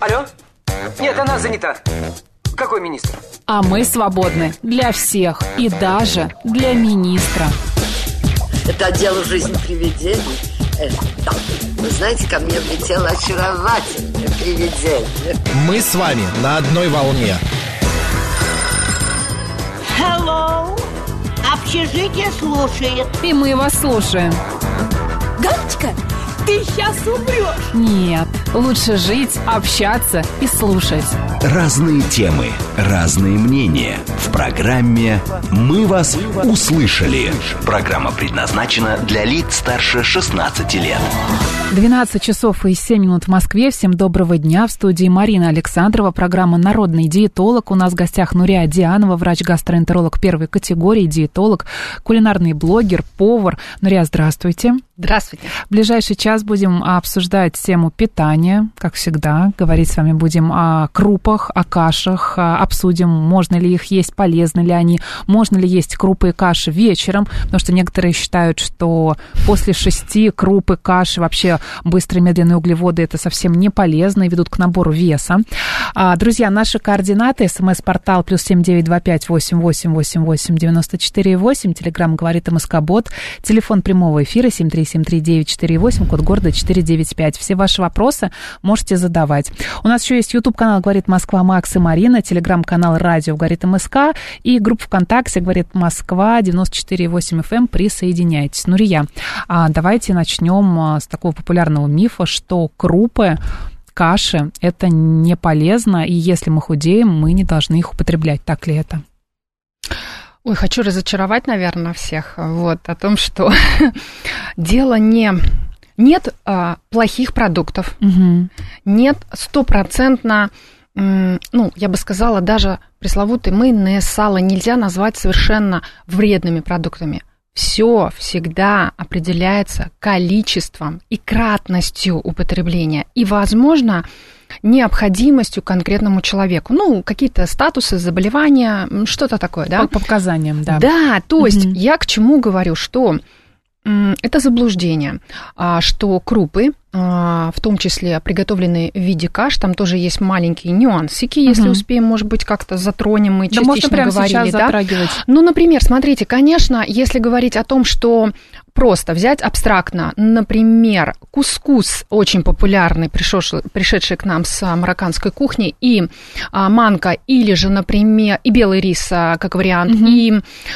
Алло? Нет, она занята. Какой министр? А мы свободны для всех и даже для министра. Это отдел «Жизнь привидений». Вы знаете, ко мне влетело очаровательное привидение. Мы с вами на одной волне. Hello. Общежитие слушает. И мы вас слушаем. Галочка, ты сейчас умрешь. Нет, лучше жить, общаться и слушать. Разные темы, разные мнения. В программе «Мы вас услышали». Программа предназначена для лиц старше 16 лет. 12 часов и 7 минут в Москве. Всем доброго дня. В студии Марина Александрова. Программа «Народный диетолог». У нас в гостях Нурия Дианова, врач-гастроэнтеролог первой категории, диетолог, кулинарный блогер, повар. Нурия, здравствуйте. Здравствуйте. В ближайший час будем обсуждать тему питания, как всегда. Говорить с вами будем о крупах, о кашах. Обсудим, можно ли их есть, полезны ли они, можно ли есть крупы и каши вечером, потому что некоторые считают, что после 6 крупы, каши, вообще быстрые медленные углеводы, это совсем не полезно и ведут к набору веса. Друзья, наши координаты: СМС-портал +7 925 88 88 94 8, Телеграм говорит МСК-бот, телефон прямого эфира 7373948, код города 495. Все ваши вопросы можете задавать. У нас еще есть YouTube-канал «Говорит Москва» Макс и Марина, телеграм-канал «Радио говорит МСК» и группа ВКонтакте «Говорит Москва» 94,8 FM. Присоединяйтесь. Нурия, давайте начнем с такого популярного мифа, что крупы, каши – это не полезно, и если мы худеем, мы не должны их употреблять. Так ли это? Ой, хочу разочаровать, наверное, всех о том, что дело нет плохих продуктов, нет стопроцентно, я бы сказала, даже пресловутый майонез, сало нельзя назвать совершенно вредными продуктами. Все всегда определяется количеством и кратностью употребления и, возможно, необходимостью конкретному человеку. Какие-то статусы, заболевания, что-то такое, да? По показаниям, да. Да, то есть я к чему говорю, что это заблуждение, что крупы, в том числе приготовленные в виде каш, там тоже есть маленькие нюансики, если успеем, может быть, как-то затронем, мы частично можно прямо говорили. Сейчас затрагивать. Например, смотрите, конечно, если говорить о том, что просто взять абстрактно, например, кускус, очень популярный, пришедший к нам с марокканской кухни, и манка, или же, например, и белый рис, как вариант, и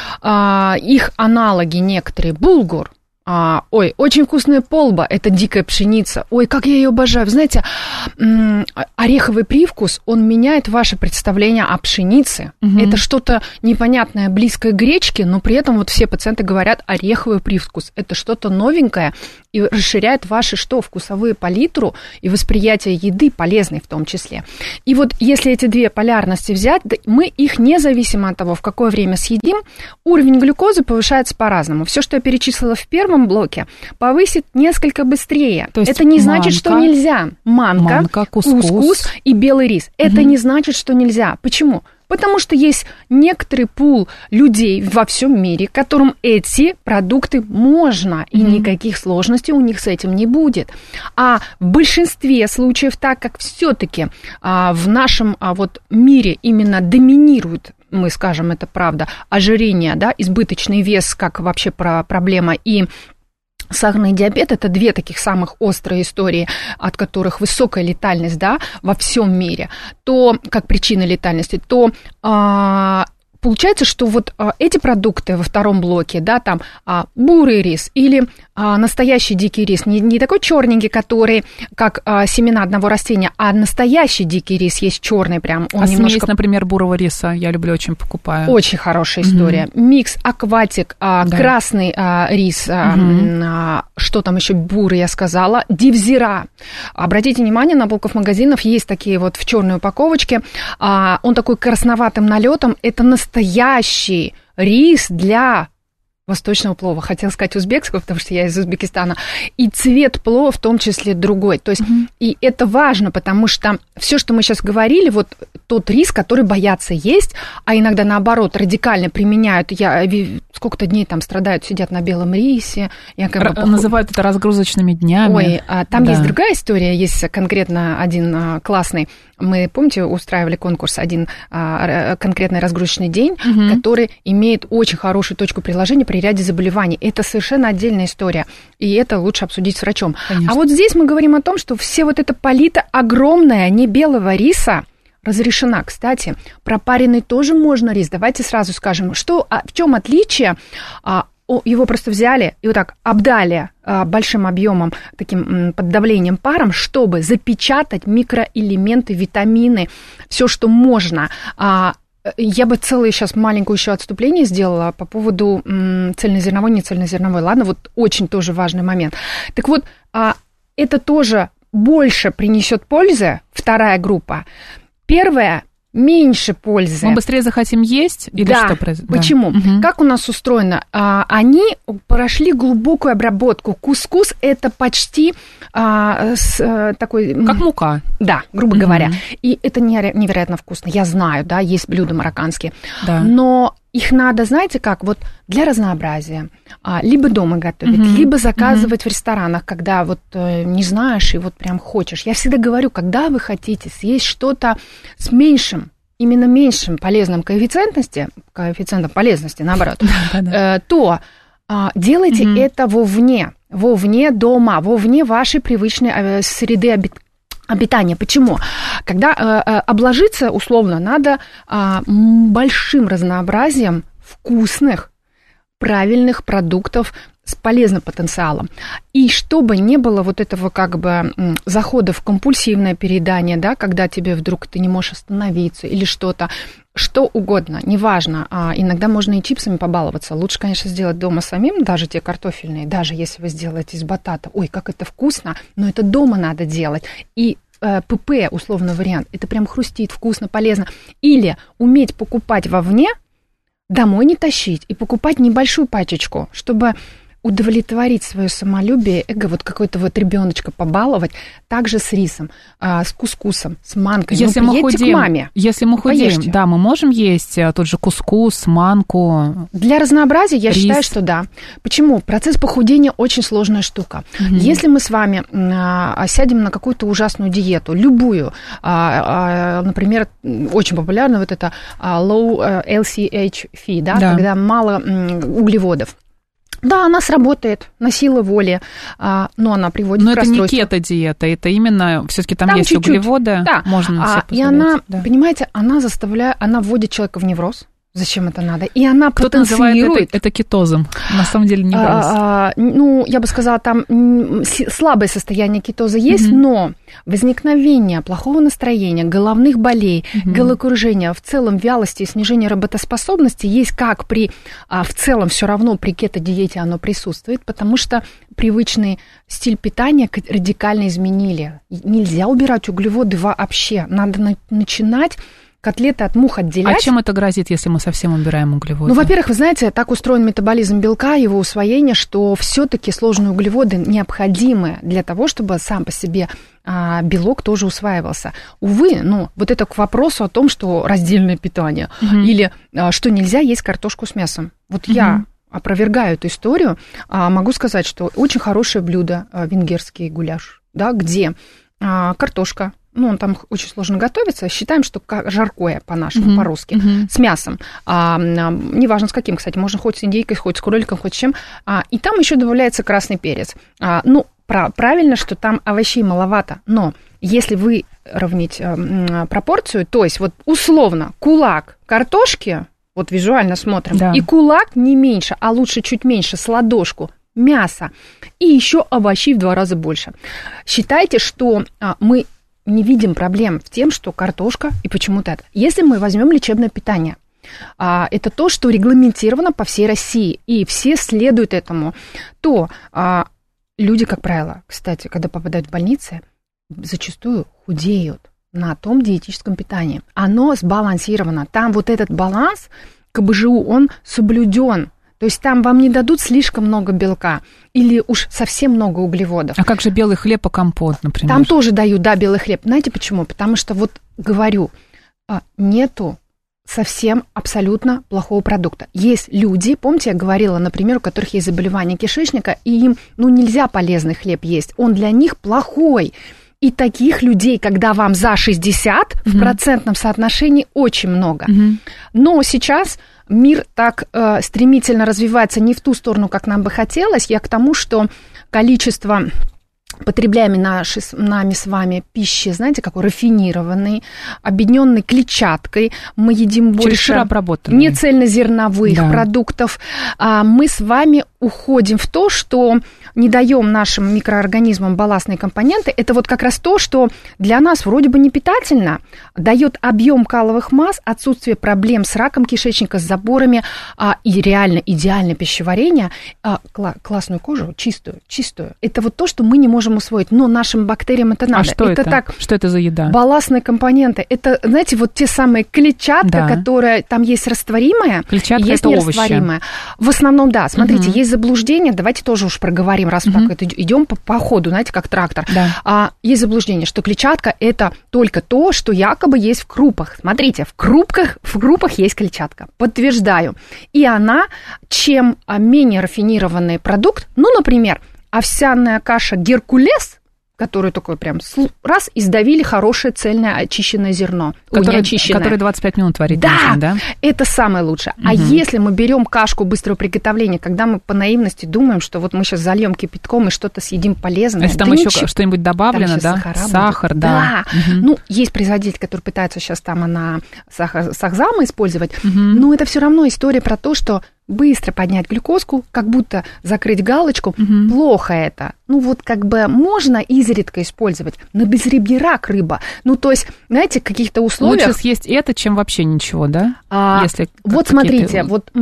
их аналоги некоторые, булгур. Ой, очень вкусная полба, это дикая пшеница. Ой, как я ее обожаю. Вы знаете, ореховый привкус, он меняет ваше представление о пшенице. Это что-то непонятное, близкое к гречке, но при этом все пациенты говорят ореховый привкус. Это что-то новенькое и расширяет ваши вкусовые палитру и восприятие еды, полезной в том числе. И если эти две полярности взять, мы их, независимо от того, в какое время съедим, уровень глюкозы повышается по-разному. Все, что я перечислила в первом блоке, повысит несколько быстрее. То есть это не значит, что нельзя. Манка, кускус и белый рис. Это не значит, что нельзя. Почему? Потому что есть некоторый пул людей во всем мире, которым эти продукты можно, и никаких сложностей у них с этим не будет. А в большинстве случаев, так как все-таки в нашем мире именно доминирует, мы скажем, это правда, ожирение, да, избыточный вес, как вообще проблема, и сахарный диабет – это две таких самых острые истории, от которых высокая летальность, да, во всем мире, то, как причина летальности, то получается, что эти продукты во втором блоке, да, там бурый рис или настоящий дикий рис, не такой черненький, который как семена одного растения, а настоящий дикий рис есть черный прям. Он смесь, например, бурого риса, я люблю, очень покупаю. Очень хорошая история. Микс, акватик, красный рис, что там еще, бурый, я сказала, дивзира. Обратите внимание, на полках магазинов есть такие в черной упаковочке, он такой красноватым налетом, это настоящий рис для восточного плова. Хотела сказать узбекского, потому что я из Узбекистана. И цвет плова в том числе другой. То есть И это важно, потому что все, что мы сейчас говорили, вот тот риск, который боятся есть, а иногда, наоборот, радикально применяют. Сколько-то дней там страдают, сидят на белом рисе. Называют это разгрузочными днями. Ой, там есть другая история, есть конкретно один классный. Мы, помните, устраивали конкурс один конкретный разгрузочный день, который имеет очень хорошую точку приложения при ряде заболеваний. Это совершенно отдельная история, и это лучше обсудить с врачом. Конечно. А вот здесь мы говорим о том, что все вот эта палита огромная, не белого риса, разрешена. Кстати, пропаренный тоже можно рис. Давайте сразу скажем, в чем отличие. Его просто взяли и вот так обдали большим объемом, таким под давлением паром, чтобы запечатать микроэлементы, витамины, все, что можно. Я бы целое сейчас маленькое еще отступление сделала по поводу цельнозерновой, не цельнозерновой. Ладно, вот очень тоже важный момент. Так вот, это тоже больше принесет пользы, вторая группа. Первая меньше пользы. Мы быстрее захотим есть? Или да. Что произойдет? Почему? Да. Как у нас устроено? Они прошли глубокую обработку. Кускус – это почти такой… Как мука. Да, грубо говоря. И это невероятно вкусно. Я знаю, да, есть блюда марокканские. Да. Но их надо, знаете как, вот для разнообразия. Либо дома готовить, либо заказывать в ресторанах, когда вот не знаешь и вот прям хочешь. Я всегда говорю, когда вы хотите съесть что-то с меньшим, именно меньшим полезным коэффициентом полезности, наоборот, то делайте это вовне дома, вовне вашей привычной среды обитания. Почему? Когда обложиться, условно, надо большим разнообразием вкусных, правильных продуктов с полезным потенциалом. И чтобы не было вот этого как бы захода в компульсивное переедание, да, когда тебе вдруг ты не можешь остановиться или что-то, что угодно, неважно. Иногда можно и чипсами побаловаться. Лучше, конечно, сделать дома самим, даже те картофельные, даже если вы сделаете из батата. Ой, как это вкусно, но это дома надо делать. И ПП, условно вариант, это прям хрустит, вкусно, полезно. Или уметь покупать вовне, домой не тащить и покупать небольшую пачечку, чтобы удовлетворить свое самолюбие, эго, вот какой-то вот ребеночка побаловать, также с рисом, с кускусом, с манкой. Если мы худеем, к маме, если мы худеем, да, мы можем есть тот же кускус, манку. Для разнообразия я считаю, что да. Почему? Процесс похудения очень сложная штука. Если мы с вами сядем на какую-то ужасную диету, любую, например, очень популярна вот эта low LCH feed, да, когда мало углеводов. Да, она сработает на силу воли, но она приводит к расстройству. Но это не кето-диета, это именно, все-таки там есть чуть-чуть углеводы, да. Можно себе позволить. И она, понимаете, она вводит человека в невроз. Зачем это надо? И она кто-то называет это кетозом. На самом деле невроз. Ну, я бы сказала, там слабое состояние кетоза есть, но возникновение плохого настроения, головных болей, головокружения, в целом вялости и снижение работоспособности есть как в целом все равно при кето-диете оно присутствует, потому что привычный стиль питания радикально изменили. Нельзя убирать углеводы вообще. Надо начинать котлеты от мух отделять. А чем это грозит, если мы совсем убираем углеводы? Ну, во-первых, вы знаете, так устроен метаболизм белка, его усвоение, что все-таки сложные углеводы необходимы для того, чтобы сам по себе белок тоже усваивался. Увы, вот это к вопросу о том, что раздельное питание или что нельзя есть картошку с мясом. Вот я опровергаю эту историю. Могу сказать, что очень хорошее блюдо венгерский гуляш, да, где картошка, он там очень сложно готовится. Считаем, что жаркое по-нашему, по-русски, с мясом. Неважно с каким, кстати, можно хоть с индейкой, хоть с кроликом, хоть с чем. И там еще добавляется красный перец. Правильно, что там овощей маловато, но если выровнять пропорцию, то есть вот условно кулак картошки, вот визуально смотрим, и кулак не меньше, а лучше чуть меньше, с ладошку мяса, и еще овощей в 2 раза больше. Считайте, что мы не видим проблем в тем, что картошка и почему-то это. Если мы возьмем лечебное питание, это то, что регламентировано по всей России, и все следуют этому, то люди, как правило, кстати, когда попадают в больницы, зачастую худеют на том диетическом питании. Оно сбалансировано. Там вот этот баланс КБЖУ, он соблюден. То есть там вам не дадут слишком много белка или уж совсем много углеводов. А как же белый хлеб и компот, например? Там тоже дают, да, белый хлеб. Знаете почему? Потому что, вот говорю, нету совсем абсолютно плохого продукта. Есть люди, помните, я говорила, например, у которых есть заболевание кишечника, и им, нельзя полезный хлеб есть, он для них плохой. И таких людей, когда вам за 60, в процентном соотношении очень много. Но сейчас мир так стремительно развивается не в ту сторону, как нам бы хотелось. Я к тому, что количество потребляемой нами с вами пищи, знаете, какой рафинированной, объединенной клетчаткой. Мы едим больше нецельнозерновых продуктов. Мы с вами уходим в то, что не даем нашим микроорганизмам балластные компоненты. Это вот как раз то, что для нас вроде бы не питательно, дает объем каловых масс, отсутствие проблем с раком кишечника, с заборами и реально идеальное пищеварение, классную кожу, чистую. Это вот то, что мы не можем усвоить, но нашим бактериям это надо. А что это? Что это за еда? Балластные компоненты. Это, знаете, вот те самые клетчатка, которая там есть растворимая, клетчатка есть это нерастворимая. Овощи. В основном, да. Смотрите, есть заблуждение, давайте тоже уж проговорим, раз пока идем по ходу, знаете, как трактор. Да. Есть заблуждение, что клетчатка это только то, что якобы есть в крупах. Смотрите, в крупах есть клетчатка. Подтверждаю. И она, чем менее рафинированный продукт, например, овсяная каша «Геркулес», которую такой прям раз и сдавили хорошее цельное очищенное зерно. Которое 25 минут варить нужно, да? Это самое лучшее. А если мы берем кашку быстрого приготовления, когда мы по наивности думаем, что вот мы сейчас зальем кипятком и что-то съедим полезное. Если там еще что-нибудь добавлено, да? Сахар, да. Есть производитель, который пытается сейчас там сахзамы использовать, но это все равно история про то, что быстро поднять глюкозку, как будто закрыть галочку. Плохо это. Как бы можно изредка использовать, но без рыбьерак рыба. То есть, знаете, в каких-то условиях... Лучше съесть это, чем вообще ничего, да? Вот смотрите,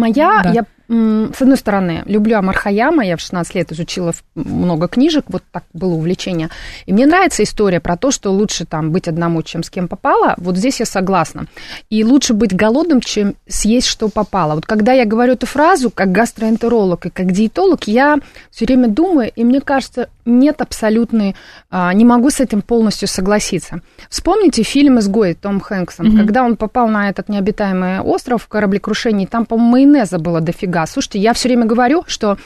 я с одной стороны, люблю Омар Хайяма, я в 16 лет изучила много книжек, вот так было увлечение. И мне нравится история про то, что лучше там быть одному, чем с кем попало. Вот здесь я согласна. И лучше быть голодным, чем съесть, что попало. Вот когда я говорю эту фразу, как гастроэнтеролог и как диетолог, я все время думаю, и мне кажется, нет абсолютной, не могу с этим полностью согласиться. Вспомните фильм «Изгой» Том Хэнксом, когда он попал на этот необитаемый остров в кораблекрушении, там, по-моему, майонеза было дофига. Слушайте, я все время говорю, что,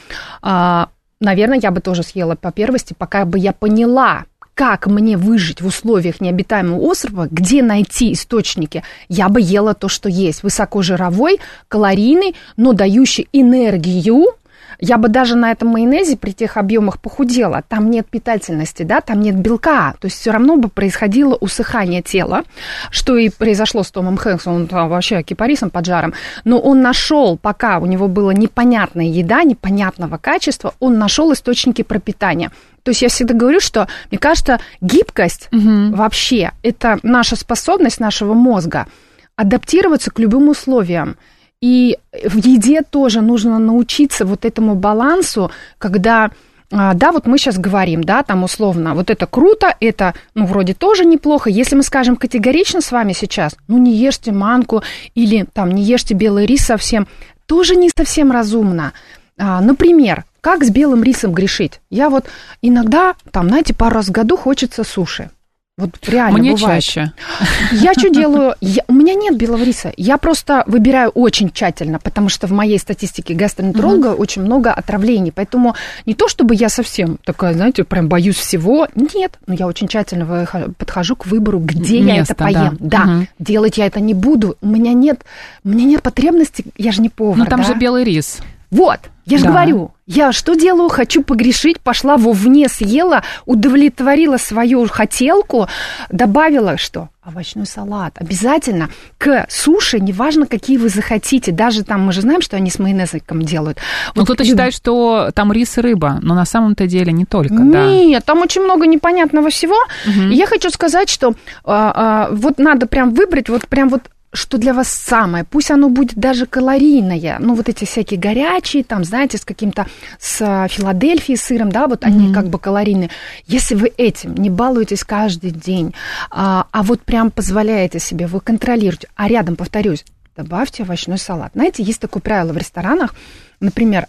наверное, я бы тоже съела по первости, пока бы я поняла, как мне выжить в условиях необитаемого острова, где найти источники, я бы ела то, что есть. Высокожировой, калорийный, но дающий энергию. Я бы даже на этом майонезе при тех объемах похудела. Там нет питательности, да, там нет белка. То есть все равно бы происходило усыхание тела, что и произошло с Томом Хэнксом, он там вообще кипарисом поджаром. Но он нашел, пока у него была непонятная еда, непонятного качества, он нашел источники пропитания. То есть я всегда говорю, что, мне кажется, гибкость вообще – это наша способность нашего мозга адаптироваться к любым условиям. И в еде тоже нужно научиться вот этому балансу, когда, да, вот мы сейчас говорим, да, там условно, вот это круто, это, вроде тоже неплохо. Если мы скажем категорично с вами сейчас, не ешьте манку или там не ешьте белый рис совсем, тоже не совсем разумно. Например, как с белым рисом грешить? Я вот иногда, там, знаете, пару раз в году хочется суши. Вот реально мне бывает. Чаще. Я что делаю? У меня нет белого риса. Я просто выбираю очень тщательно, потому что в моей статистике гастроэнтеролога очень много отравлений. Поэтому не то, чтобы я совсем такая, знаете, прям боюсь всего. Нет, но я очень тщательно подхожу к выбору, где я это поем. Да, делать я это не буду. У меня нет потребности, я же не повар. Но там же белый рис. Вот, я же говорю, я что делаю? Хочу погрешить, пошла вовне, съела, удовлетворила свою хотелку, добавила что? Овощной салат. Обязательно к суше, неважно, какие вы захотите, даже там, мы же знаем, что они с майонезиком делают. Вот кто-то считает, что там рис и рыба, но на самом-то деле не только. Нет, там очень много непонятного всего. И я хочу сказать, что вот надо прям выбрать, что для вас самое, пусть оно будет даже калорийное, вот эти всякие горячие, там, знаете, с Филадельфией сыром, да, вот они как бы калорийные. Если вы этим не балуетесь каждый день, а вот прям позволяете себе, вы контролируете, а рядом, повторюсь, добавьте овощной салат. Знаете, есть такое правило в ресторанах, например,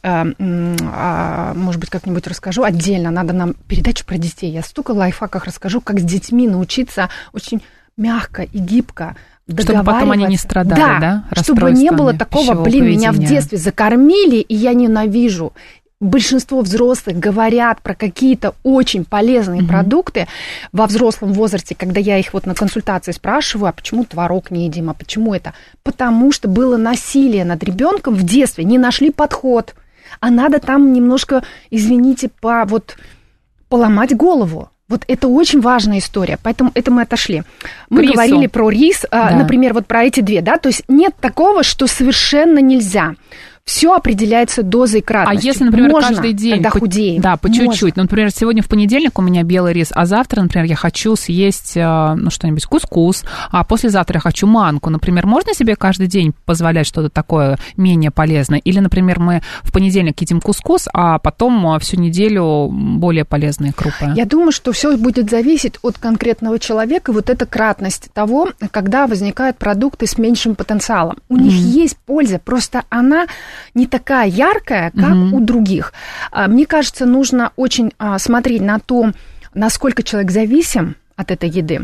может быть, как-нибудь расскажу отдельно, надо нам передачу про детей. Я столько лайфхаков расскажу, как с детьми научиться очень мягко и гибко чтобы потом они не страдали, да? Чтобы не было такого, меня в детстве закормили, и я ненавижу. Большинство взрослых говорят про какие-то очень полезные продукты во взрослом возрасте, когда я их вот на консультации спрашиваю, а почему творог не едим, а почему это? Потому что было насилие над ребенком в детстве, не нашли подход, а надо там немножко, извините, поломать голову. Вот это очень важная история, поэтому это мы отошли. Мы говорили про рис, например, вот про эти две, да, то есть нет такого, что совершенно нельзя. Все определяется дозой кратностью. А если, например, можно, каждый день, когда худеем? Да, по чуть-чуть. Ну, например, сегодня в понедельник у меня белый рис, а завтра, например, я хочу съесть, что-нибудь, кускус, а послезавтра я хочу манку. Например, можно себе каждый день позволять что-то такое менее полезное? Или, например, мы в понедельник едим кускус, а потом всю неделю более полезные крупы? Я думаю, что все будет зависеть от конкретного человека. Вот эта кратность того, когда возникают продукты с меньшим потенциалом. У них есть польза, просто она не такая яркая, как у других. Мне кажется, нужно очень смотреть на то, насколько человек зависим от этой еды.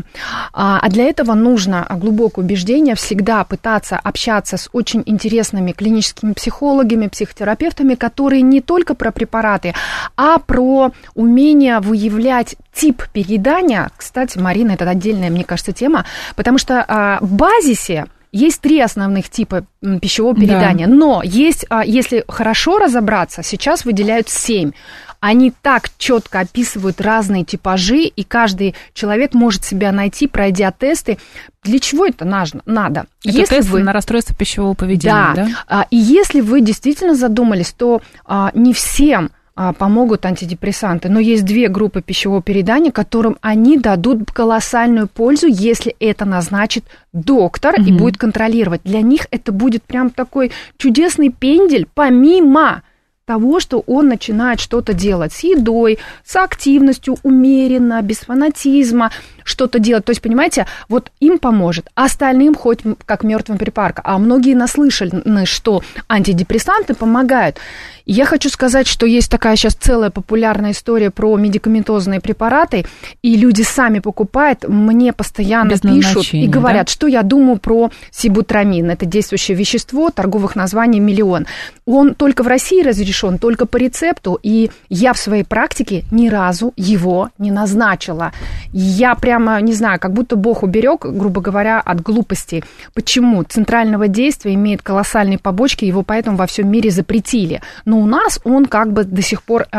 А для этого нужно глубокое убеждение всегда пытаться общаться с очень интересными клиническими психологами, психотерапевтами, которые не только про препараты, а про умение выявлять тип переедания. Кстати, Марина, это отдельная, мне кажется, тема, потому что в базисе есть 3 основных типа пищевого переедания, но есть, если хорошо разобраться, сейчас выделяют 7. Они так четко описывают разные типажи, и каждый человек может себя найти, пройдя тесты. Для чего это надо? Это тесты на расстройство пищевого поведения, да? И если вы действительно задумались, то не всем помогут антидепрессанты, но есть 2 группы пищевого переедания, которым они дадут колоссальную пользу, если это назначит доктор и будет контролировать. Для них это будет прям такой чудесный пендель, помимо того, что он начинает что-то делать с едой, с активностью, умеренно, без фанатизма, что-то делать. То есть, понимаете, вот им поможет, а остальным хоть как мертвым припарка. А многие наслышаны, что антидепрессанты помогают. И я хочу сказать, что есть такая сейчас целая популярная история про медикаментозные препараты, и люди сами покупают, мне постоянно пишут и говорят, что я думаю про сибутрамин. Это действующее вещество, торговых названий миллион. Он только в России разрешен, только по рецепту, и я в своей практике ни разу его не назначила. Я прямо, не знаю, как будто Бог уберег, грубо говоря, от глупости. Почему? Центрального действия имеет колоссальные побочки, его поэтому во всем мире запретили. Но у нас он как бы до сих пор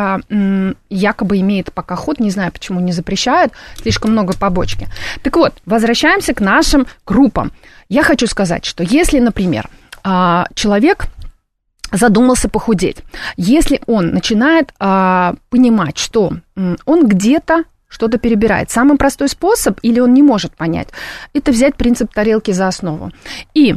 якобы имеет пока ход, не знаю, почему не запрещают, слишком много побочки. Так вот, возвращаемся к нашим группам. Я хочу сказать, что если, например, человек задумался похудеть, если он начинает понимать, что он где-то что-то перебирает, самый простой способ, или он не может понять, это взять принцип тарелки за основу. И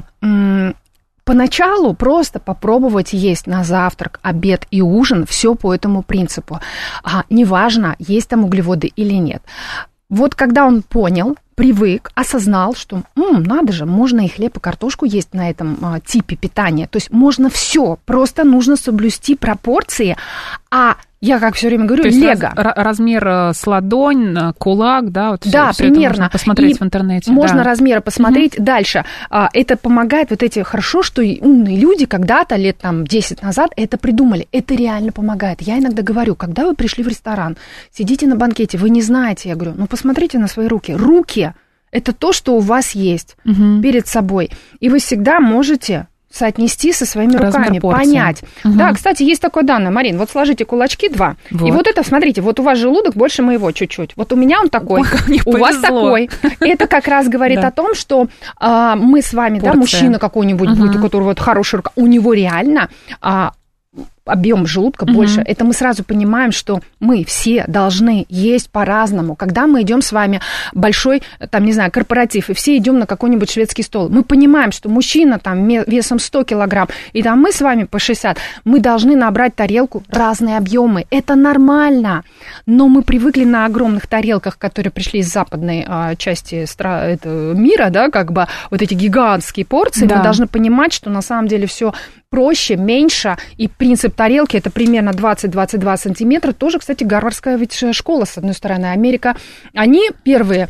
поначалу просто попробовать есть на завтрак, обед и ужин, все по этому принципу. Неважно, есть там углеводы или нет. Вот когда он понял, привык, осознал, что надо же, можно и хлеб, и картошку есть на этом типе питания. То есть можно все, просто нужно соблюсти пропорции, а я, как все время говорю, лего. Размер с ладонь, кулак, да? Вот да, все примерно. Это можно посмотреть в интернете. Можно размеры посмотреть. Дальше. Это помогает, вот эти, хорошо, что умные люди когда-то, лет там 10 назад, это придумали. Это реально помогает. Я иногда говорю, когда вы пришли в ресторан, сидите на банкете, вы не знаете, я говорю, посмотрите на свои руки. Руки – это то, что у вас есть перед собой. И вы всегда можете соотнести со своими руками, понять. Да, кстати, есть такое данное, Марин, вот сложите кулачки 2, и вот это, смотрите, вот у вас желудок больше моего чуть-чуть, вот у меня он такой, у вас такой. Это как раз говорит о том, что мы с вами, да, мужчина какой-нибудь будет, у которого вот хорошая рука, у него реально объем желудка больше, это мы сразу понимаем, что мы все должны есть по-разному. Когда мы идем с вами большой, там, не знаю, корпоратив, и все идем на какой-нибудь шведский стол, мы понимаем, что мужчина там весом 100 килограмм, и там мы с вами по 60, мы должны набрать тарелку разные объемы. Это нормально, но мы привыкли на огромных тарелках, которые пришли из западной части мира, да, как бы вот эти гигантские порции, мы должны понимать, что на самом деле все проще, меньше, и принцип тарелки это примерно 20-22 сантиметра. Тоже, кстати, гарвардская ведь школа, с одной стороны, Америка. Они первые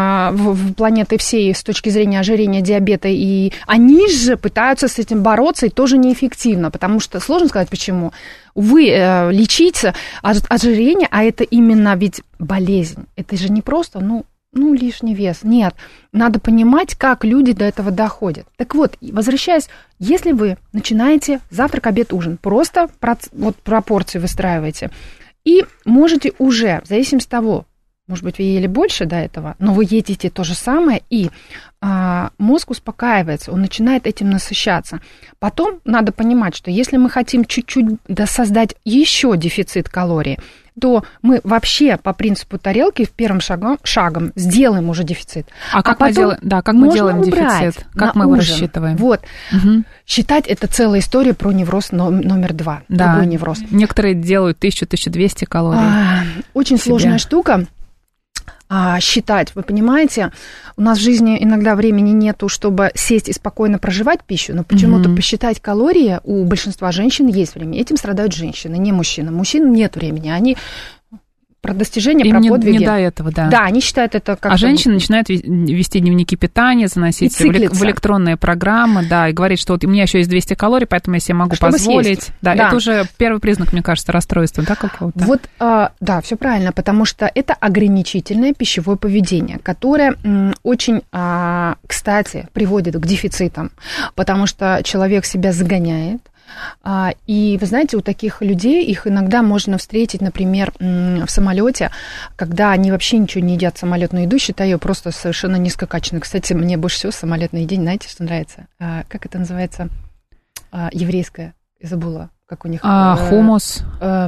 в планеты всей с точки зрения ожирения, диабета, и они же пытаются с этим бороться, и тоже неэффективно, потому что сложно сказать, почему. Вы лечите ожирение, а это именно ведь болезнь. Это же не просто, лишний вес. Нет, надо понимать, как люди до этого доходят. Так вот, возвращаясь, если вы начинаете завтрак, обед, ужин, просто пропорции выстраиваете, и можете уже, в зависимости от того, может быть, вы ели больше до этого, но вы едите то же самое, и мозг успокаивается, он начинает этим насыщаться. Потом надо понимать, что если мы хотим чуть-чуть создать еще дефицит калорий, то мы вообще по принципу тарелки первым шагом сделаем уже дефицит. Как мы делаем дефицит? Как мы его рассчитываем? Вот. Считать это целая история про невроз номер 2. Да. Другой невроз. Некоторые делают 1000-1200 калорий. Очень сложная штука. Считать, вы понимаете, у нас в жизни иногда времени нету, чтобы сесть и спокойно проживать пищу, но почему-то посчитать калории у большинства женщин есть время. Этим страдают женщины, не мужчины. Мужчин нет времени, они про достижения, про подвиги. Не до этого, да. Да, они считают это как... женщины начинают вести дневники питания, заносить в электронные программы, да, и говорить, что вот у меня еще есть 200 калорий, поэтому я себе могу позволить. Да, это уже первый признак, мне кажется, расстройства, да, какого-то? Вот, да, все правильно, потому что это ограничительное пищевое поведение, которое очень, кстати, приводит к дефицитам, потому что человек себя загоняет. И вы знаете, у таких людей их иногда можно встретить, например, в самолете, когда они вообще ничего не едят самолетную еду, считаю ее просто совершенно низкокачественной. Кстати, мне больше всего самолетная еда, знаете, что нравится? Как это называется? Еврейская, я забыла, как у них. Хумус.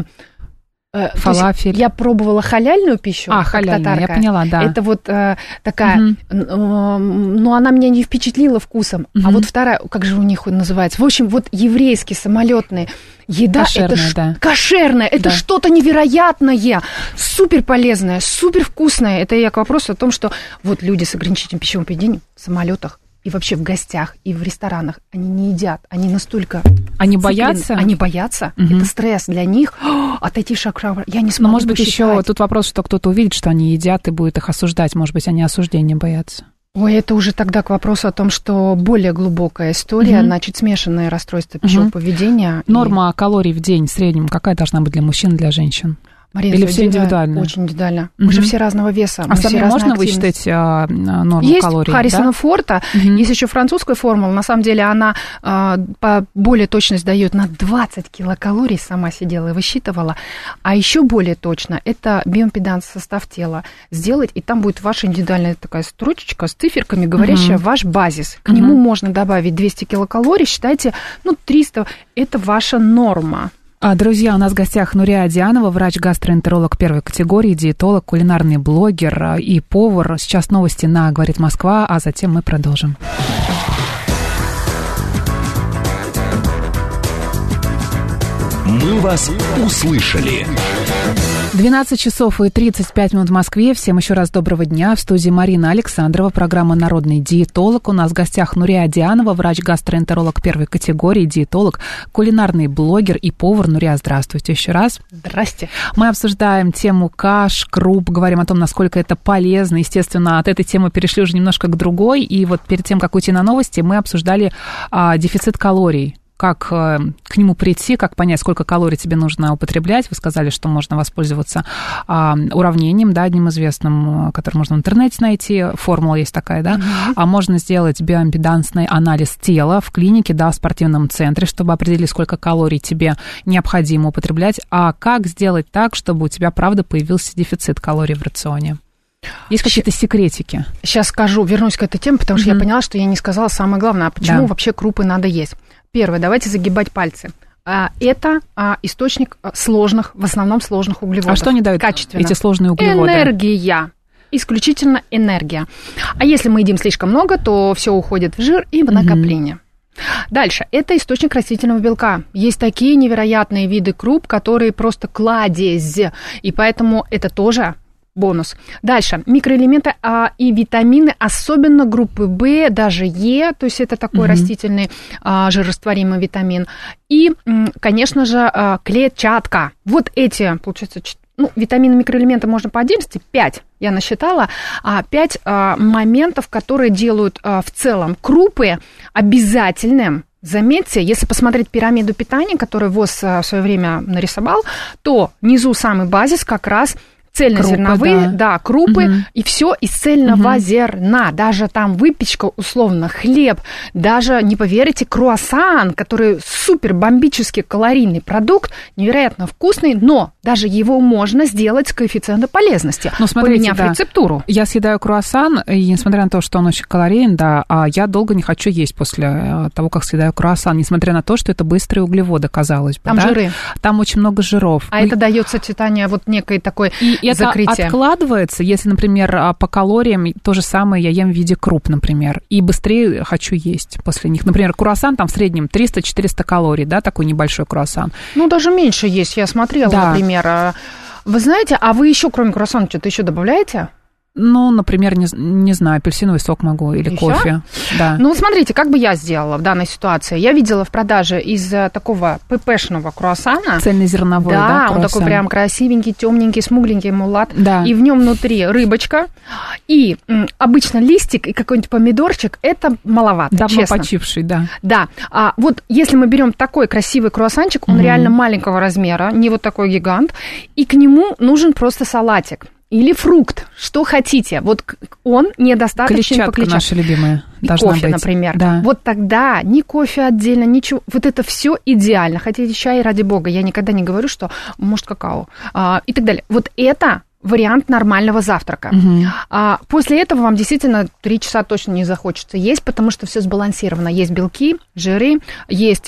Фалафель. Я пробовала халяльную пищу, халяльную, я поняла, да. Это вот такая, но она меня не впечатлила вкусом. А вот вторая, как же у них называется? В общем, вот еврейский самолетный еда, кошерная, это что-то невероятное, супер полезное, супер вкусное. Это я к вопросу о том, что вот люди с ограничительным пищевым поведением в самолетах и вообще в гостях, и в ресторанах, они не едят, они настолько... Они боятся? Они боятся, это стресс для них. Отойти шаг, я не смогу. Но, может быть, еще тут вопрос, что кто-то увидит, что они едят, и будет их осуждать. Может быть, они осуждения боятся. Ой, это уже тогда к вопросу о том, что более глубокая история, значит, смешанное расстройство пищевого поведения. Норма калорий в день в среднем какая должна быть для мужчин и для женщин? Марина, или все индивидуально? Очень индивидуально. Мы же все разного веса. Остальные можно высчитать норму есть калорий? Есть Харрисона Форта, есть еще французская формула. На самом деле она по более точность дает на 20 килокалорий, сама сидела и высчитывала. А еще более точно это биоимпеданс, состав тела сделать, и там будет ваша индивидуальная такая строчечка с циферками, говорящая ваш базис. К нему можно добавить 200 килокалорий, считайте, 300, это ваша норма. Друзья, у нас в гостях Нурия Дианова, врач-гастроэнтеролог первой категории, диетолог, кулинарный блогер и повар. Сейчас новости на «Говорит Москва», а затем мы продолжим. Мы вас услышали. 12 часов и 35 минут в Москве. Всем еще раз доброго дня. В студии Марина Александрова, программа «Народный диетолог». У нас в гостях Нурия Дианова, врач-гастроэнтеролог первой категории, диетолог, кулинарный блогер и повар. Нурия, здравствуйте еще раз. Здрасте. Мы обсуждаем тему каш, круп, говорим о том, насколько это полезно. Естественно, от этой темы перешли уже немножко к другой. И вот перед тем, как уйти на новости, мы обсуждали дефицит калорий. Как к нему прийти, как понять, сколько калорий тебе нужно употреблять. Вы сказали, что можно воспользоваться уравнением, да, одним известным, который можно в интернете найти. Формула есть такая, да. А можно сделать биоимпедансный анализ тела в клинике, да, в спортивном центре, чтобы определить, сколько калорий тебе необходимо употреблять. А как сделать так, чтобы у тебя, правда, появился дефицит калорий в рационе? Есть какие-то секретики? Сейчас скажу, вернусь к этой теме, потому что я поняла, что я не сказала самое главное. А почему вообще крупы надо есть? Первое, давайте загибать пальцы. это источник сложных, в основном сложных углеводов. А что они дают, эти сложные углеводы? Энергия. Исключительно энергия. А если мы едим слишком много, то все уходит в жир и в накопление. Дальше. Это источник растительного белка. Есть такие невероятные виды круп, которые просто кладезь. И поэтому это тоже бонус. Дальше. Микроэлементы и витамины, особенно группы В, даже Е, то есть это такой растительный жирорастворимый витамин. И, конечно же, клетчатка. Вот эти, получается, витамины, микроэлементы можно по отдельности, 5, я насчитала, 5 моментов, которые делают в целом крупы обязательным. Заметьте, если посмотреть пирамиду питания, которую ВОЗ в свое время нарисовал, то внизу самый базис как раз цельнозерновые, крупы, и все из цельного зерна. Даже там выпечка, условно, хлеб, даже, не поверите, круассан, который супер бомбически калорийный продукт, невероятно вкусный, но даже его можно сделать с коэффициентом полезности, поменяв рецептуру. Я съедаю круассан, и несмотря на то, что он очень калорийен, я долго не хочу есть после того, как съедаю круассан, несмотря на то, что это быстрые углеводы, казалось бы. Там жиры. Там очень много жиров. Это дает сочетание вот некой такой закрытия. Это откладывается, если, например, по калориям то же самое я ем в виде круп, например, и быстрее хочу есть после них. Например, круассан там в среднем 300-400 калорий, да, такой небольшой круассан. Даже меньше есть, я смотрела, например. Вы знаете, а вы еще, кроме круассана, что-то еще добавляете? Например, не знаю, апельсиновый сок могу или кофе. Да. Смотрите, как бы я сделала в данной ситуации. Я видела в продаже из такого ППшного круассана. Цельнозерновой, да, круассан. Он такой прям красивенький, темненький, смугленький мулат. Да. И в нем внутри рыбочка. И обычно листик и какой-нибудь помидорчик, это маловато, давно честно. почивший, да. Да. Вот если мы берем такой красивый круассанчик, он реально маленького размера, не вот такой гигант, и к нему нужен просто салатик. Или фрукт, что хотите. Вот он недостаточно по клетчатке. Наша любимая должна кофе, быть. Например. Да. Вот тогда ни кофе отдельно, ничего. Вот это все идеально. Хотите чай, ради бога. Я никогда не говорю, что может какао и так далее. Вот это вариант нормального завтрака. После этого вам действительно 3 часа точно не захочется есть, потому что все сбалансировано. Есть белки, жиры, есть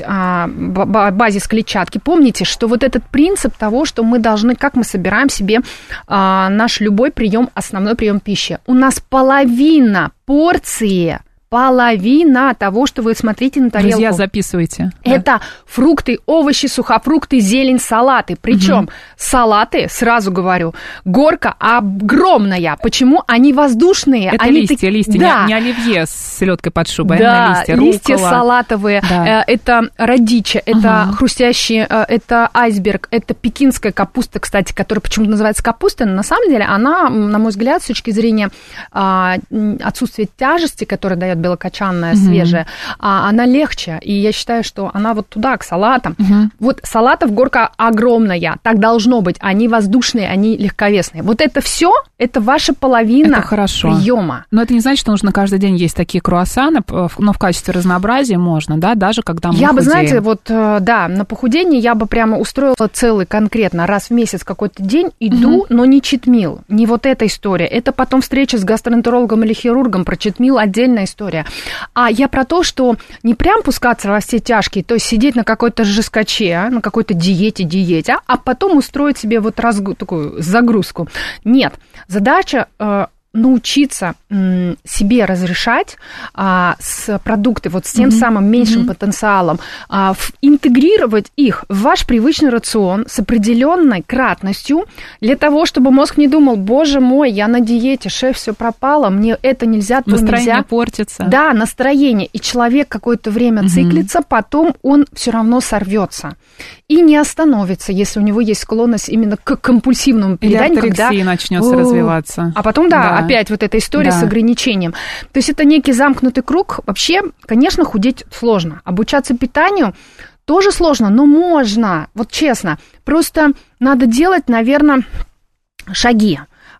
базис клетчатки. Помните, что вот этот принцип того, что мы должны, как мы собираем себе наш любой прием, основной прием пищи. У нас половина порции, половина того, что вы смотрите на тарелку. Друзья, записывайте. Это фрукты, овощи, сухофрукты, зелень, салаты. Причем салаты, сразу говорю, горка огромная. Почему? Они воздушные. Это они листья. Да. Не оливье с селедкой под шубой, да, листья. Листья салатовые. Да. Это радича, это хрустящие, это айсберг, это пекинская капуста, кстати, которая почему-то называется капустой, но на самом деле она, на мой взгляд, с точки зрения отсутствия тяжести, которая дает белокочанная, свежая, она легче. И я считаю, что она вот туда, к салатам. Вот салатов горка огромная. Так должно быть. Они воздушные, они легковесные. Вот это все, это ваша половина приема. Но это не значит, что нужно каждый день есть такие круассаны, но в качестве разнообразия можно, да, даже когда мы худеем. Знаете, на похудение я бы прямо устроила целый конкретно раз в месяц какой-то день иду, но не читмил. Не вот эта история. Это потом встреча с гастроэнтерологом или хирургом. Про читмил отдельная история. А я про то, что не прям пускаться во все тяжкие, то есть сидеть на какой-то жесткаче, на какой-то диете, а потом устроить себе вот такую загрузку. Нет, задача научиться себе разрешать с продукты вот с тем самым меньшим потенциалом, интегрировать их в ваш привычный рацион с определенной кратностью для того, чтобы мозг не думал: боже мой, я на диете, шеф, все пропало, мне это нельзя, то настроение нельзя. Портится. Да, настроение. И человек какое-то время циклится, потом он все равно сорвется и не остановится, если у него есть склонность именно к компульсивному перееданию. Или орторексия начнется развиваться. А потом, опять вот эта история с ограничением. То есть это некий замкнутый круг. Вообще, конечно, худеть сложно. Обучаться питанию тоже сложно, но можно. Вот честно. Просто надо делать, наверное, шаги.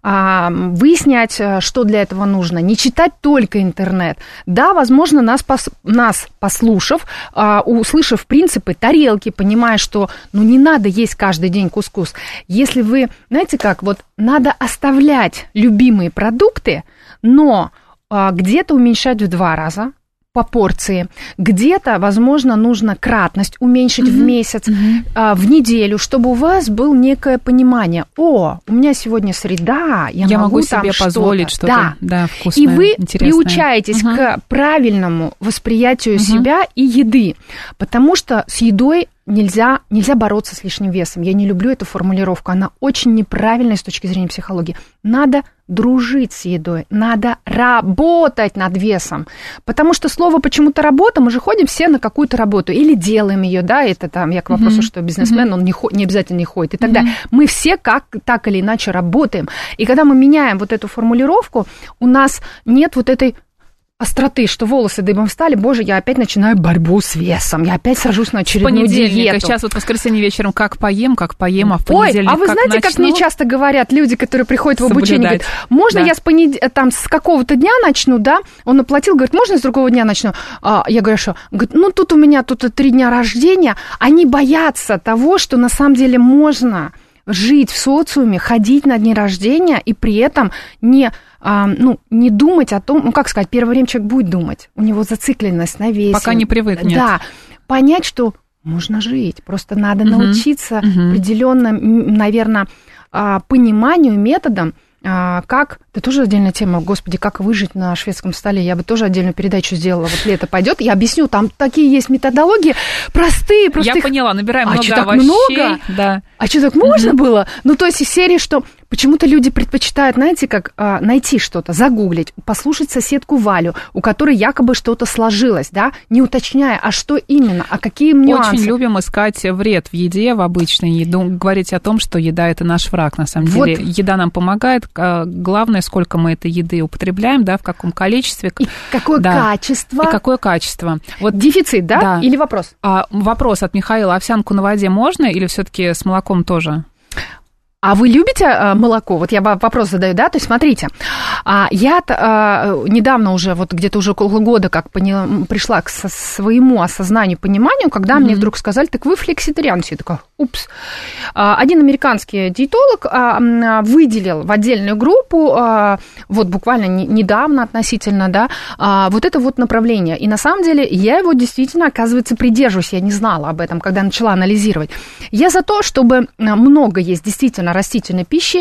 Выяснять, что для этого нужно, не читать только интернет. Да, возможно, нас послушав, услышав принципы тарелки, понимая, что не надо есть каждый день кускус. Если вы, знаете как, надо оставлять любимые продукты, но где-то уменьшать в 2 раза, по порции. Где-то, возможно, нужно кратность уменьшить в месяц, в неделю, чтобы у вас было некое понимание. О, у меня сегодня среда, я могу себе позволить что-то вкусное, и вы интересное. Приучаетесь к правильному восприятию себя и еды, потому что с едой нельзя бороться с лишним весом. Я не люблю эту формулировку, она очень неправильная с точки зрения психологии. Надо дружить с едой, надо работать над весом, потому что слово почему-то работа, мы же ходим все на какую-то работу или делаем ее, да, это там, я к вопросу, что бизнесмен, он не обязательно не ходит и так далее. Мы все так или иначе работаем, и когда мы меняем вот эту формулировку, у нас нет вот этой остроты, что волосы дыбом встали, боже, я опять начинаю борьбу с весом, я опять сажусь на очередную диету. Сейчас вот в воскресенье вечером как поем, а в понедельник а вы знаете, как мне часто говорят люди, которые приходят в обучение, говорят, можно я с какого-то дня начну, да? Он оплатил, говорит, можно с другого дня начну? Я говорю, что? Говорит, тут у меня 3 дня рождения, они боятся того, что на самом деле можно жить в социуме, ходить на дни рождения и при этом не думать о том, первое время человек будет думать, у него зацикленность на весе. Пока не привыкнет. Да, понять, что можно жить, просто надо научиться определенным, наверное, пониманию, методам, как, это тоже отдельная тема, господи, как выжить на шведском столе, я бы тоже отдельную передачу сделала, вот лето пойдет, я объясню, там такие есть методологии, простые. Я поняла, набираем много так овощей. Много? Да. А что, так можно было? То есть из серии, что почему-то люди предпочитают, знаете, как найти что-то, загуглить, послушать соседку Валю, у которой якобы что-то сложилось, да, не уточняя, а что именно, а какие нюансы. Очень любим искать вред в еде, в обычной еде, говорить о том, что еда – это наш враг, на самом деле. Еда нам помогает, главное, сколько мы этой еды употребляем, да, в каком количестве. И какое качество. И какое качество. Вот дефицит, да? Или вопрос? Вопрос от Михаила. Овсянку на воде можно или все-таки с молоком тоже? А вы любите молоко? Вот я вопрос задаю, да? То есть, смотрите, я недавно уже, вот где-то уже около года, как пришла к своему осознанию, пониманию, когда мне вдруг сказали, так вы флекситариан. Я такая, упс. Один американский диетолог выделил в отдельную группу, вот буквально недавно относительно, да, вот это вот направление. И на самом деле я его действительно, оказывается, придерживаюсь. Я не знала об этом, когда начала анализировать. Я за то, чтобы много есть действительно растительной пищи,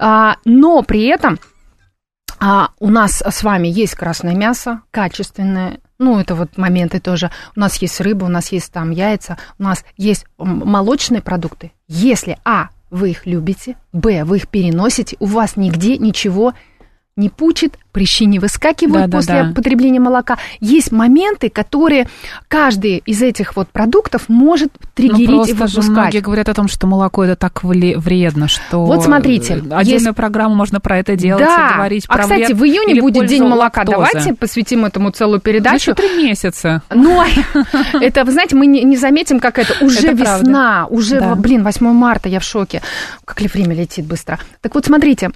но при этом у нас с вами есть красное мясо, качественное, это вот моменты тоже. У нас есть рыба, у нас есть там яйца, у нас есть молочные продукты. Если, вы их любите, вы их переносите, у вас нигде ничего не пучит, прыщи не выскакивают после потребления молока. Есть моменты, которые каждый из этих вот продуктов может триггерить и выпускать. Многие говорят о том, что молоко это так вредно, что... Вот смотрите. Отдельную программу можно про это делать и говорить про вред. Кстати, в июне будет День молока. Давайте посвятим этому целую передачу. Еще 3 месяца. Это, вы знаете, мы не заметим, как это. Уже весна, уже, 8 марта, я в шоке. Как ли время летит быстро. Так вот, смотрите,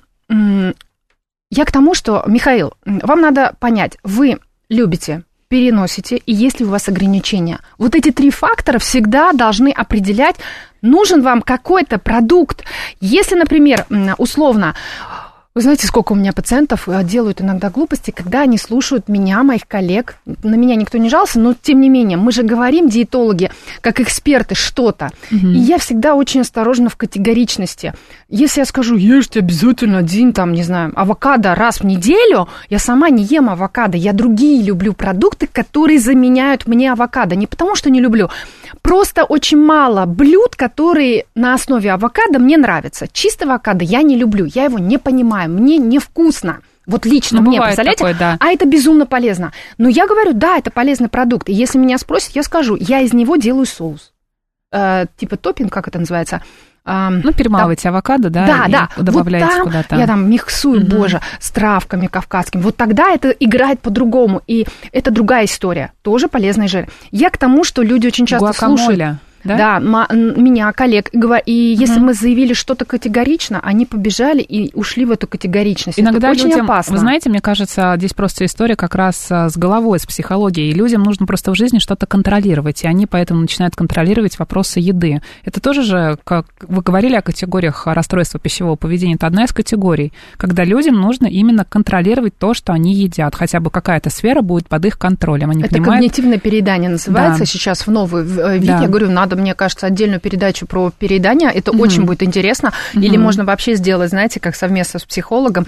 я к тому, что, Михаил, вам надо понять, вы любите, переносите, и есть ли у вас ограничения. Вот эти 3 фактора всегда должны определять, нужен вам какой-то продукт. Если, например, условно, вы знаете, сколько у меня пациентов делают иногда глупости, когда они слушают меня, моих коллег. На меня никто не жаловался, но тем не менее, мы же говорим, диетологи, как эксперты, что-то. И я всегда очень осторожна в категоричности. Если я скажу, ешьте обязательно один, авокадо раз в неделю, я сама не ем авокадо, я другие люблю продукты, которые заменяют мне авокадо. Не потому, что не люблю, просто очень мало блюд, которые на основе авокадо мне нравятся. Чистого авокадо я не люблю, я его не понимаю, мне невкусно. Вот лично мне, представляете? Такое, да. А это безумно полезно. Но я говорю, да, это полезный продукт. И если меня спросят, я скажу, я из него делаю соус. Типа топпинг, как это называется? Перемалываете авокадо, да, и добавляете вот там куда-то. Я там миксую, боже, с травками кавказскими. Вот тогда это играет по-другому. И это другая история. Тоже полезный жир. Я к тому, что люди очень часто слушают... Да, меня, коллег. И если мы заявили что-то категорично, они побежали и ушли в эту категоричность. Иногда это очень людям, опасно. Вы знаете, мне кажется, здесь просто история как раз с головой, с психологией. И людям нужно просто в жизни что-то контролировать, и они поэтому начинают контролировать вопросы еды. Это тоже же, как вы говорили о категориях расстройства пищевого поведения, это одна из категорий, когда людям нужно именно контролировать то, что они едят. Хотя бы какая-то сфера будет под их контролем. Они это понимают... когнитивное переедание называется сейчас в новый вид. Да. Я говорю, надо, мне кажется, отдельную передачу про переедание. Это очень будет интересно. Или можно вообще сделать, знаете, как совместно с психологом,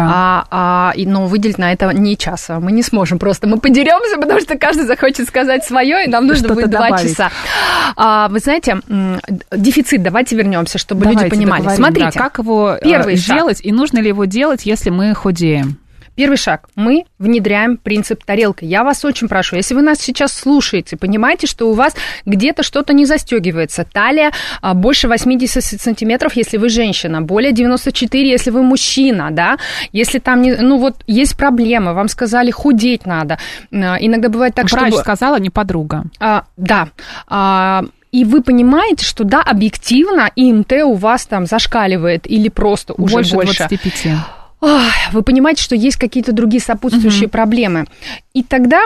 но выделить на это не час. Мы не сможем просто. Мы подеремся, потому что каждый захочет сказать свое, и нам нужно будет 2 часа. Вы знаете, дефицит, давайте вернемся, чтобы люди понимали. Смотрите, как его сделать, и нужно ли его делать, если мы худеем? Первый шаг. Мы внедряем принцип тарелки. Я вас очень прошу, если вы нас сейчас слушаете, понимаете, что у вас где-то что-то не застегивается. Талия больше 80 сантиметров, если вы женщина, более 94, если вы мужчина, да. Если там, есть проблемы, вам сказали, худеть надо. Иногда бывает так, что... Врач сказала, не подруга. Да. И вы понимаете, что, да, объективно ИМТ у вас там зашкаливает или просто уже больше. 25. Вы понимаете, что есть какие-то другие сопутствующие проблемы. И тогда,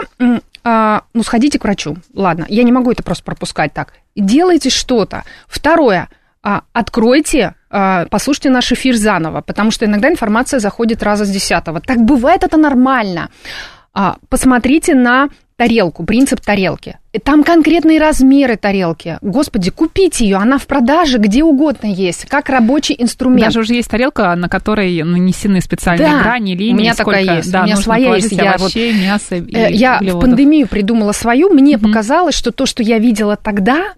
сходите к врачу. Ладно, я не могу это просто пропускать так. Делайте что-то. Второе, откройте, послушайте наш эфир заново, потому что иногда информация заходит раза с 10-го. Так бывает, это нормально. Посмотрите на тарелку, принцип тарелки. Там конкретные размеры тарелки. Господи, купите ее, она в продаже где угодно есть, как рабочий инструмент. Даже уже есть тарелка, на которой нанесены специальные грани, линии. У меня такая есть, да, у меня своя есть. Овощей, мясо и я в пандемию придумала свою, мне показалось, что то, что я видела тогда,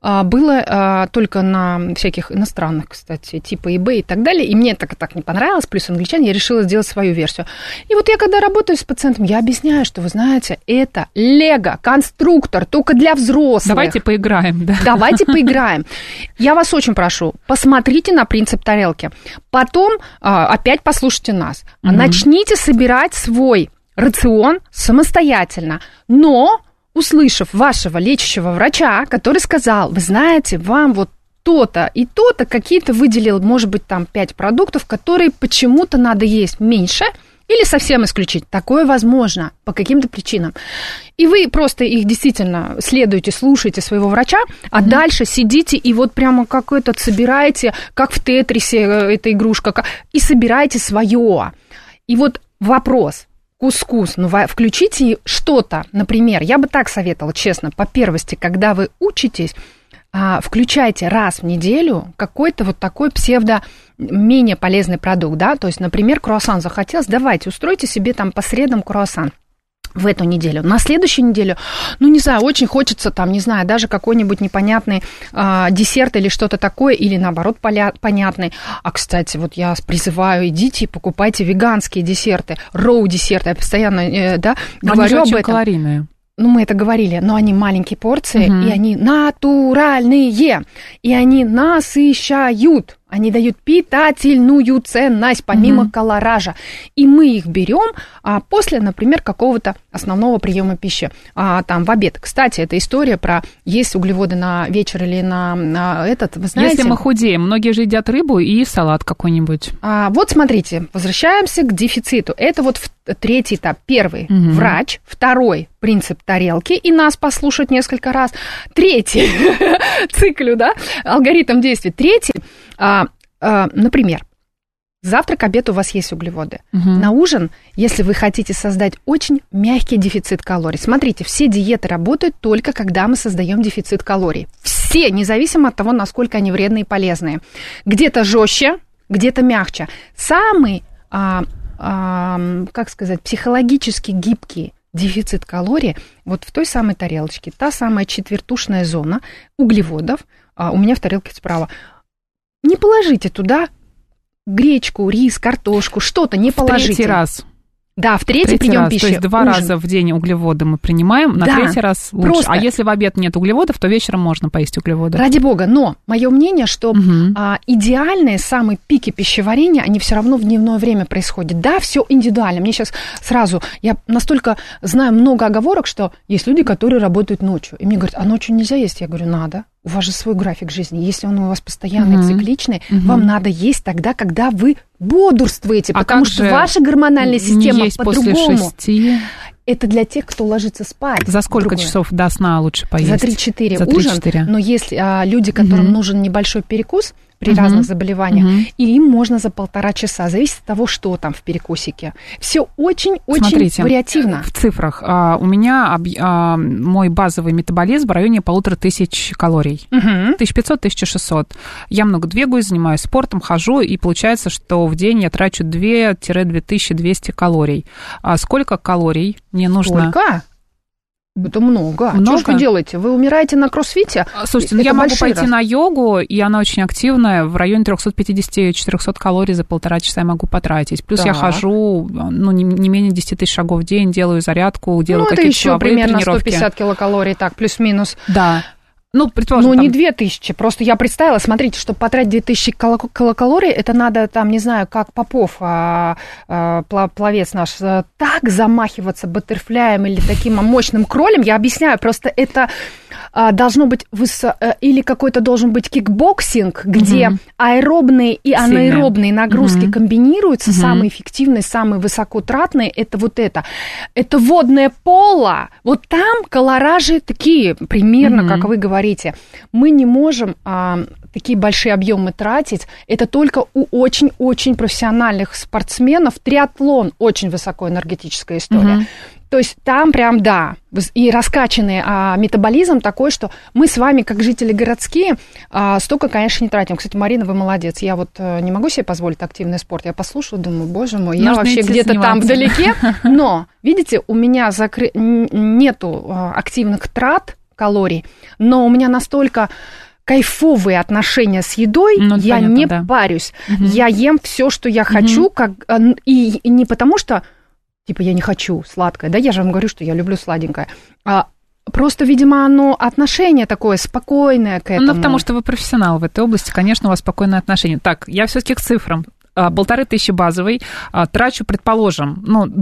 было только на всяких иностранных, кстати, типа eBay и так далее, и мне это так не понравилось, плюс англичане, я решила сделать свою версию. И вот я, когда работаю с пациентом, я объясняю, что, вы знаете, это лего, конструктор, только для взрослых. Давайте поиграем, да. Давайте поиграем. Я вас очень прошу, посмотрите на принцип тарелки, потом опять послушайте нас, начните собирать свой рацион самостоятельно, но... услышав вашего лечащего врача, который сказал, вы знаете, вам вот то-то и то-то, какие-то выделил, может быть, там 5 продуктов, которые почему-то надо есть меньше или совсем исключить. Такое возможно по каким-то причинам. И вы просто их действительно следуете, слушаете своего врача, а дальше сидите и вот прямо какой-то собираете, как в Тетрисе эта игрушка, и собираете свое. И вот вопрос... Кускус, включите что-то, например, я бы так советовала, честно, по первости, когда вы учитесь, включайте раз в неделю какой-то вот такой менее полезный продукт, да, то есть, например, круассан захотелось, давайте, устройте себе там по средам круассан в эту неделю. На следующую неделю, не знаю, очень хочется там, не знаю, даже какой-нибудь непонятный десерт или что-то такое, или наоборот понятный. А, кстати, вот я призываю, идите и покупайте веганские десерты, роу-десерты. Я постоянно, говорю об этом. Очень калорийные. Мы это говорили, но они маленькие порции, и они натуральные, и они насыщают. Они дают питательную ценность, помимо колоража. И мы их берем после, например, какого-то основного приема пищи. Там в обед. Кстати, это история про есть углеводы на вечер или на этот, вы знаете... Если мы худеем, многие же едят рыбу и салат какой-нибудь. Вот смотрите, возвращаемся к дефициту. Это вот третий этап. Первый врач, второй принцип тарелки, и нас послушать несколько раз. Третий циклю, да, алгоритм действий. Третий, например, завтрак, обед у вас есть углеводы. На ужин, если вы хотите создать очень мягкий дефицит калорий. Смотрите, все диеты работают только когда мы создаем дефицит калорий. Все, независимо от того, насколько они вредные и полезные. Где-то жестче, где-то мягче. Самый, психологически гибкий дефицит калорий вот в той самой тарелочке. Та самая четвертушная зона углеводов. У меня в тарелке справа. Не положите туда гречку, рис, картошку, что-то не положите. В третий раз. Да, в третий прием пищи. То есть 2 раза в день углеводы мы принимаем, на третий раз лучше. Просто. А если в обед нет углеводов, то вечером можно поесть углеводы. Ради бога, но мое мнение, что идеальные самые пики пищеварения, они все равно в дневное время происходят. Да, все индивидуально. Мне сейчас сразу, я настолько знаю много оговорок, что есть люди, которые работают ночью. И мне говорят, а ночью нельзя есть? Я говорю, надо. у вас же свой график жизни. Если он у вас постоянный, цикличный, вам надо есть тогда, когда вы бодрствуете, потому что ваша гормональная система по-другому. Это для тех, кто ложится спать. За сколько часов до сна лучше поесть? За 3-4 ужин. Но есть люди, которым нужен небольшой перекус при разных заболеваниях, и им можно за 1,5 часа. Зависит от того, что там в перекусике. Все очень-очень вариативно. В цифрах. У меня мой базовый метаболизм в районе 1500 калорий. 1500-1600. Я много двигаюсь, занимаюсь спортом, хожу, и получается, что в день я трачу 2-2200 калорий. Сколько калорий мне нужно? Сколько? Это много. Что же вы делаете? Вы умираете на кроссфите? Слушайте, я могу пойти на йогу, и она очень активная. В районе 350-400 калорий за 1,5 часа я могу потратить. Плюс я хожу, не менее 10 тысяч шагов в день, делаю зарядку, делаю какие-то силовые тренировки. Это еще примерно 150 килокалорий, так, плюс-минус. Да. Предположим, не 2000, просто я представила, смотрите, чтобы потратить 2000 килокалорий, это надо, не знаю, как Попов, пловец наш, так замахиваться баттерфляем или таким мощным кролем, я объясняю, просто это должно быть, или какой-то должен быть кикбоксинг, где аэробные и анаэробные нагрузки комбинируются, самые эффективные, самые высокотратные, это вот это. Это водное поло, вот там колоражи такие, примерно, как вы говорите. Мы не можем такие большие объемы тратить. Это только у очень-очень профессиональных спортсменов. Триатлон очень высокоэнергетическая история. То есть там прям, и раскачанный метаболизм такой, что мы с вами, как жители городские, столько, конечно, не тратим. Кстати, Марина, вы молодец. Я вот не могу себе позволить активный спорт. Я послушаю, думаю, боже мой, я вообще где-то там вдалеке. Но, видите, у меня нету активных трат калорий, но у меня настолько кайфовые отношения с едой, я не парюсь. Я ем все, что я хочу, и не потому что, я не хочу сладкое, я же вам говорю, что я люблю сладенькое, просто, видимо, отношение такое спокойное к этому. Потому что вы профессионал в этой области, конечно, у вас спокойное отношение. Так, я все-таки к цифрам. 1500 базовый, трачу, предположим,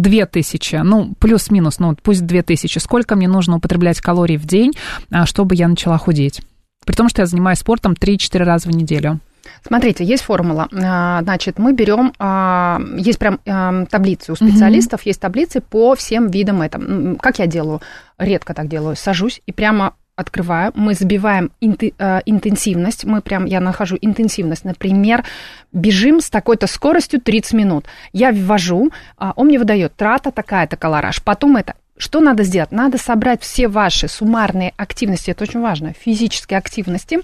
2000, плюс-минус, пусть 2000. Сколько мне нужно употреблять калорий в день, чтобы я начала худеть? При том, что я занимаюсь спортом 3-4 раза в неделю. Смотрите, есть формула. Значит, мы берем, есть прям таблицы у специалистов, есть таблицы по всем видам этого. Как я делаю? Редко так делаю. Сажусь и прямо открываю, мы забиваем интенсивность, я нахожу интенсивность, например, бежим с такой-то скоростью 30 минут. Я ввожу, он мне выдает трата такая-то калораж, потом что надо сделать? Надо собрать все ваши суммарные активности, это очень важно, физические активности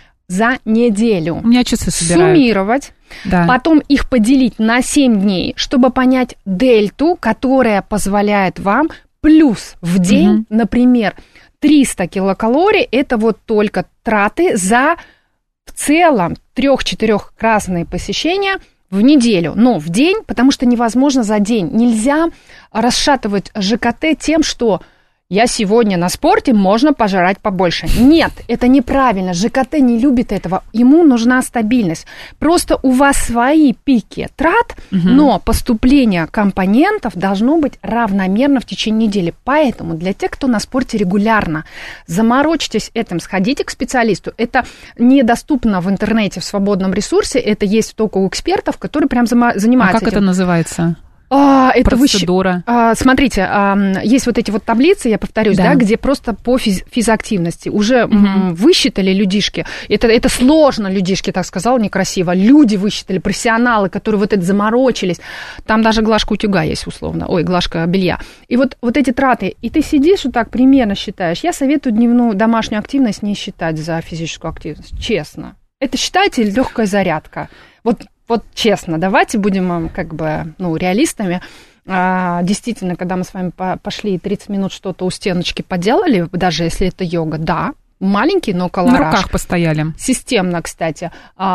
за неделю. У меня часы собирают. Суммировать, потом их поделить на 7 дней, чтобы понять дельту, которая позволяет вам плюс в день, например, 300 килокалорий, это вот только траты за в целом 3-4-кратные посещения в неделю, но в день, потому что невозможно за день. Нельзя расшатывать ЖКТ тем, что я сегодня на спорте, можно пожрать побольше. Нет, это неправильно. ЖКТ не любит этого. Ему нужна стабильность. Просто у вас свои пики трат, но поступление компонентов должно быть равномерно в течение недели. Поэтому для тех, кто на спорте регулярно, заморочьтесь этим, сходите к специалисту. Это недоступно в интернете, в свободном ресурсе. Это есть только у экспертов, которые прям занимаются этим. А как это называется? Это процедура. Смотрите, есть вот эти вот таблицы, я повторюсь, где просто по физактивности уже высчитали людишки. Это сложно, людишки, так сказал, некрасиво. Люди высчитали, профессионалы, которые вот это заморочились. Там даже глажка утюга есть условно. Глажка белья. И вот эти траты. И ты сидишь вот так примерно считаешь. Я советую дневную домашнюю активность не считать за физическую активность. Честно. Это считайте легкая зарядка. Вот честно, давайте будем реалистами. Действительно, когда мы с вами пошли 30 минут что-то у стеночки поделали, даже если это йога, маленький, но колораж. На руках постояли. Системно, кстати.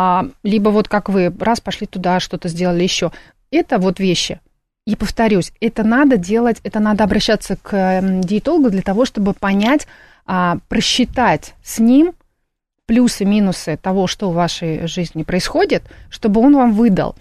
Либо вот как вы, раз пошли туда, что-то сделали еще. Это вот вещи. И повторюсь, это надо делать, это надо обращаться к диетологу для того, чтобы понять, просчитать с ним плюсы-минусы того, что в вашей жизни происходит, чтобы он вам выдал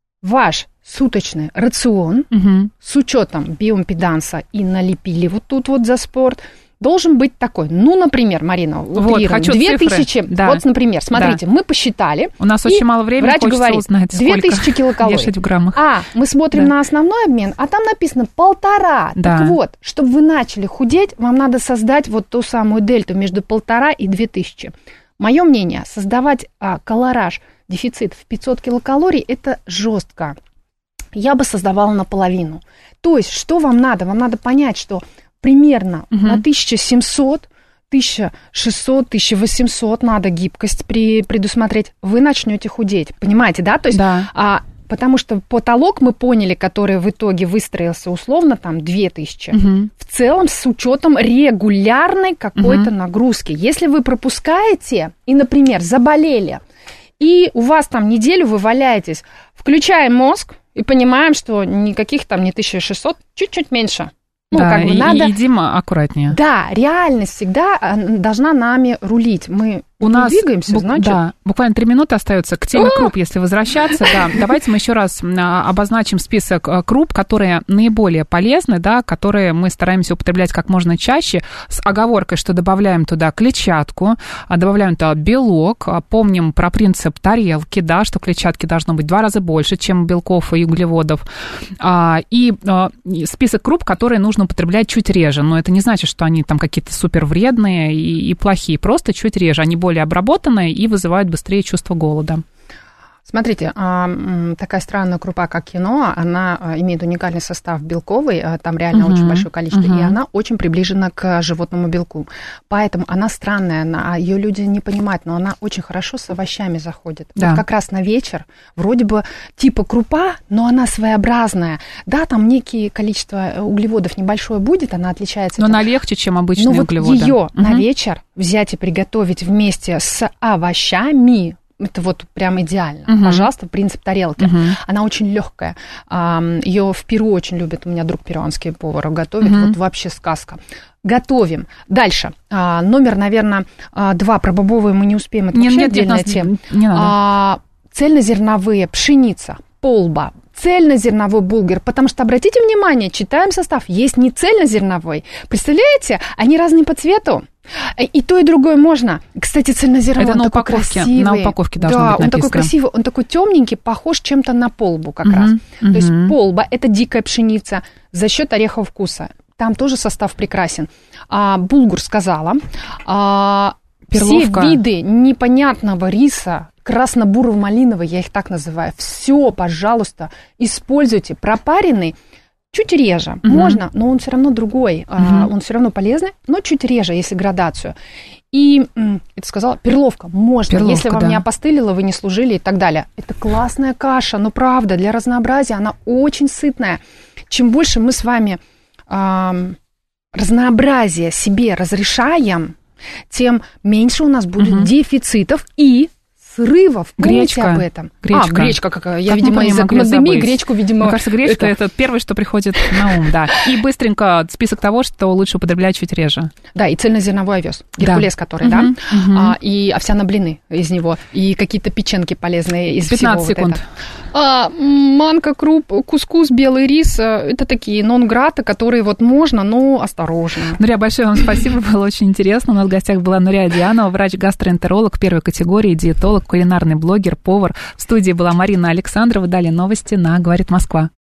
ваш суточный рацион с учетом биоимпеданса и налепили вот тут вот за спорт, должен быть такой. Ну, например, Марина, вот, хочу 2000, да. Вот, например, смотрите, мы посчитали. У нас очень мало времени, врач говорит, узнать, 2000 килокалорий. Вешать в граммах. Мы смотрим на основной обмен, а там написано 1,5. Да. Так вот, чтобы вы начали худеть, вам надо создать вот ту самую дельту между 1,5 и 2000. Мое мнение, создавать колораж, дефицит в 500 килокалорий, это жестко. Я бы создавала наполовину. То есть, что вам надо? Вам надо понять, что примерно на 1700, 1600, 1800 надо гибкость предусмотреть. Вы начнете худеть. Понимаете, да? То есть, потому что потолок мы поняли, который в итоге выстроился условно там 2000. В целом с учетом регулярной какой-то нагрузки. Если вы пропускаете и, например, заболели, и у вас там неделю вы валяетесь, включаем мозг и понимаем, что никаких там не 1600, чуть-чуть меньше. Ну, да, как бы надо... едим аккуратнее. Да, реальность всегда должна нами рулить. Мы у нас двигаемся, значит... Да, буквально 3 минуты остается к теме круп, если возвращаться. Да, давайте мы еще раз обозначим список круп, которые наиболее полезны, да, которые мы стараемся употреблять как можно чаще, с оговоркой, что добавляем туда клетчатку, добавляем туда белок, помним про принцип тарелки, да, что клетчатки должно быть в 2 раза больше, чем белков и углеводов. И список круп, которые нужно употреблять чуть реже. Но это не значит, что они там какие-то супер вредные и плохие, просто чуть реже. Они более обработанные и вызывают быстрее чувство голода. Смотрите, такая странная крупа, как киноа, она имеет уникальный состав белковый, там реально очень большое количество, и она очень приближена к животному белку. Поэтому она странная, ее люди не понимают, но она очень хорошо с овощами заходит. Да. Вот как раз на вечер, вроде бы типа крупа, но она своеобразная. Да, там некие количество углеводов небольшое будет, она отличается. Но она легче, чем обычные углеводы. Но вот ее на вечер взять и приготовить вместе с овощами, это вот прям идеально. Пожалуйста, принцип тарелки. Она очень легкая. Ее в Перу очень любят. У меня друг перуанский повар готовит. Вот вообще сказка. Готовим. Дальше. Номер, наверное, 2. Про бобовые мы не успеем. Это вообще отдельная тема. Цельнозерновые, пшеница, полба. Цельнозерновой булгур, потому что, обратите внимание, читаем состав, есть не цельнозерновой. Представляете, они разные по цвету. И то, и другое можно. Кстати, цельнозерновой, это он такой красивый. На упаковке должно быть написано. Он такой красивый, он такой темненький, похож чем-то на полбу как раз. То есть полба – это дикая пшеница за счет орехового вкуса. Там тоже состав прекрасен. Булгур сказала. Перловка. Все виды непонятного риса, красно-бурово-малиновый, я их так называю, все, пожалуйста, используйте. Пропаренный чуть реже. Можно, но он все равно другой. Он все равно полезный, но чуть реже, если градацию. И, это сказала, перловка. Можно, если вам не опостылило, вы не служили и так далее. Это классная каша, но правда, для разнообразия она очень сытная. Чем больше мы с вами разнообразие себе разрешаем, тем меньше у нас будет дефицитов и срывов. Помните об этом? Гречка какая. Я, видимо, из-за пандемии гречку, видимо... Мне кажется, гречка это первое, что приходит на ум, да. И быстренько список того, что лучше употреблять чуть реже. Да, и цельнозерновой овес, геркулес, который, да, и овсяно-блины из него, и какие-то печенки полезные из 15 всего секунд. Манка, круп, кускус, белый рис, это такие нон-грата, которые вот можно, но осторожно. Нурия, большое вам спасибо, было очень интересно. У нас в гостях была Нурия Дианова, врач-гастроэнтеролог первой категории, диетолог, кулинарный блогер, повар. В студии была Марина Александрова. Далее новости на «Говорит Москва».